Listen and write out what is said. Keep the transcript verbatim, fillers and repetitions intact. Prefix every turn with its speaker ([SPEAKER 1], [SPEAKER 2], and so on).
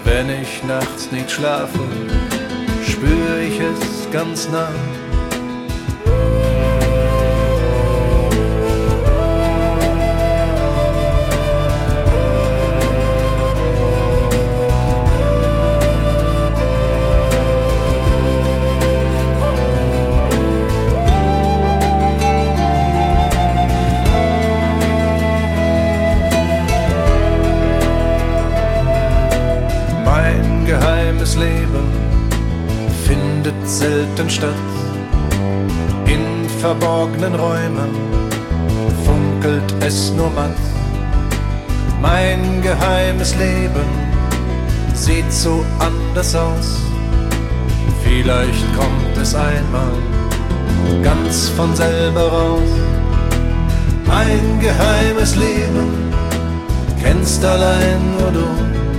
[SPEAKER 1] Wenn ich nachts nicht schlafe, spür ich es ganz nah. Geheimes Leben findet selten statt. In verborgenen Räumen funkelt es nur matt. Mein geheimes Leben sieht so anders aus. Vielleicht kommt es einmal ganz von selber raus. Mein geheimes Leben kennst allein nur du.